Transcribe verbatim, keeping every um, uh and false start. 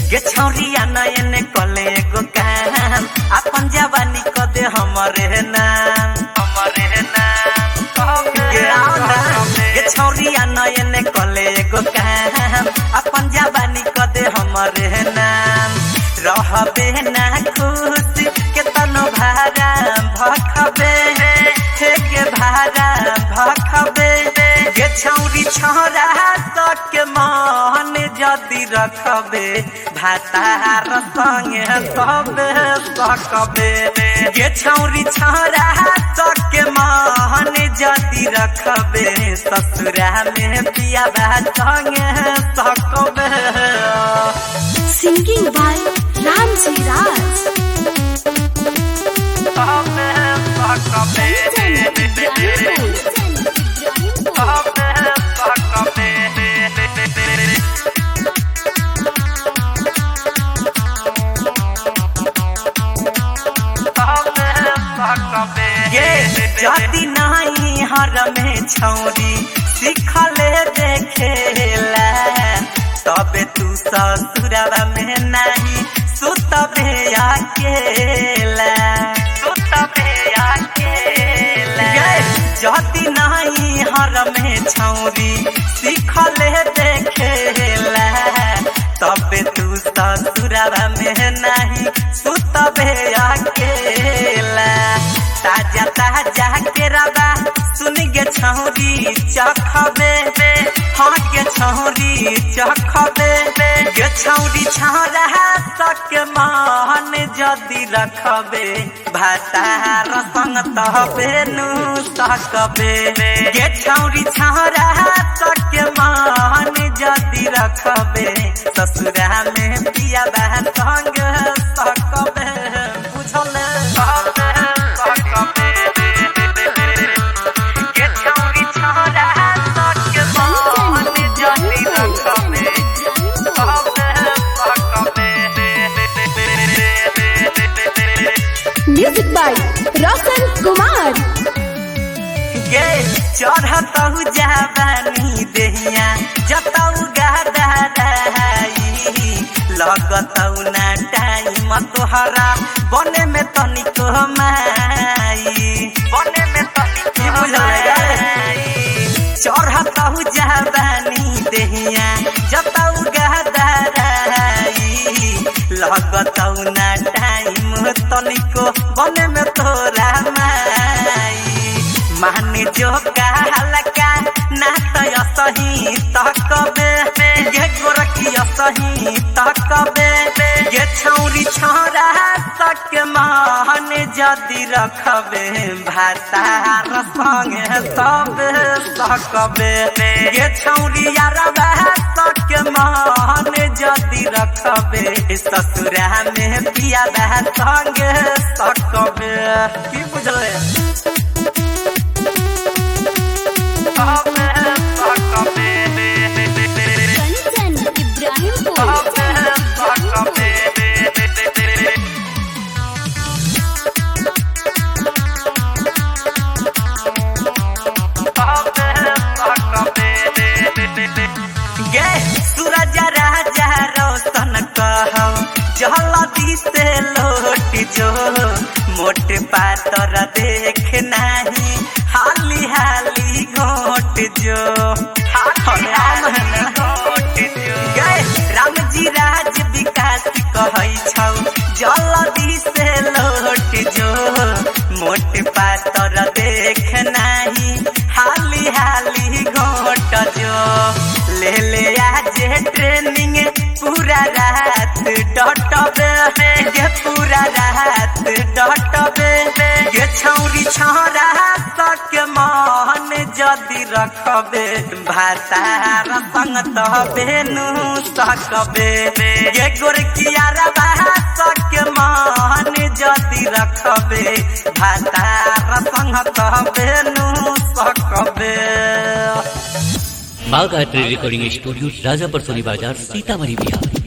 गे छौरिया नयन कले एगो काम अपन जवानी क दे हमरे नाम हमरे नाम गे आना गे छौरिया नयन कले एगो काम अपन जवानी क दे हमरे नाम रहबे ना खुश के तनो भारा भखबे हे गे भारा भखबे गे छौरी छौरा तक मन जदी रखबे भातार संगे सबे सकबे गे छौरी छौरा तक मन जदी रखबे ससुरा में पिया संगे सकबे। Singing by Ramji Raj. जदी नहीं हर में छौरी सिखले देखेला तबे तू ससुरवा में नहीं सुतबे अकेला सुतबे अकेला जदी नहीं हर में छौरी सिखले देखेला तबे तू ससुरवा में नहीं सुतबे अकेला ताजा ताजा के रबा सुन गे छौरी चखबे हाँ गे छौरी चखबे गे छौरी छौरा तक मन जदी रखबे भातार संग तबे नु सकबे गे छौरी छौरा तक मन जदी रखबे ससुरा में पिया संग सकबे बुझल Music by Roshan Kumar. गे चढ़तहु जवानी देहिया जतहु गहदाई लगतहु ना टाइम तोहरा बने में तनिको माई बने में तनिको माई चढ़तहु जवानी देहिया जतहु गहदाई लगतहु ना टाइम तनिको बने में तोरा माई माने जो कहलका ना तो सही तकबे गे गोरखी सही तकबे गे छौरी छौरा तक मन जदी रखबे भातार संगे सब सकबे गे छौरी यारबा तक मन जदी रखबे ससुरा में पिया संगे सकबे की बुझले Kanchan Ibrahimpur. गे सूरज राजा रोशन कहो जलदी से लौट जो मोट पातर देख नहीं हाली हाली घोट जो गे रामजी राज विकास कहै छौ जलदी से लौट जो मोट पातर देख नहीं हाली हाली घोट जो ले ले आज ट्रेनिंग पूरा रात डटबे गे पूरा रात डटबे गे छौरी छौरा तक मन जदी रखबे भातार संग तबे नु सकबे गे गोरकिया रबा तक मन जदी रखबे भातार संग तबे नु सकबे। Bagh art recording studio Rajapur Soni Bazar Sitamarhi Bihar.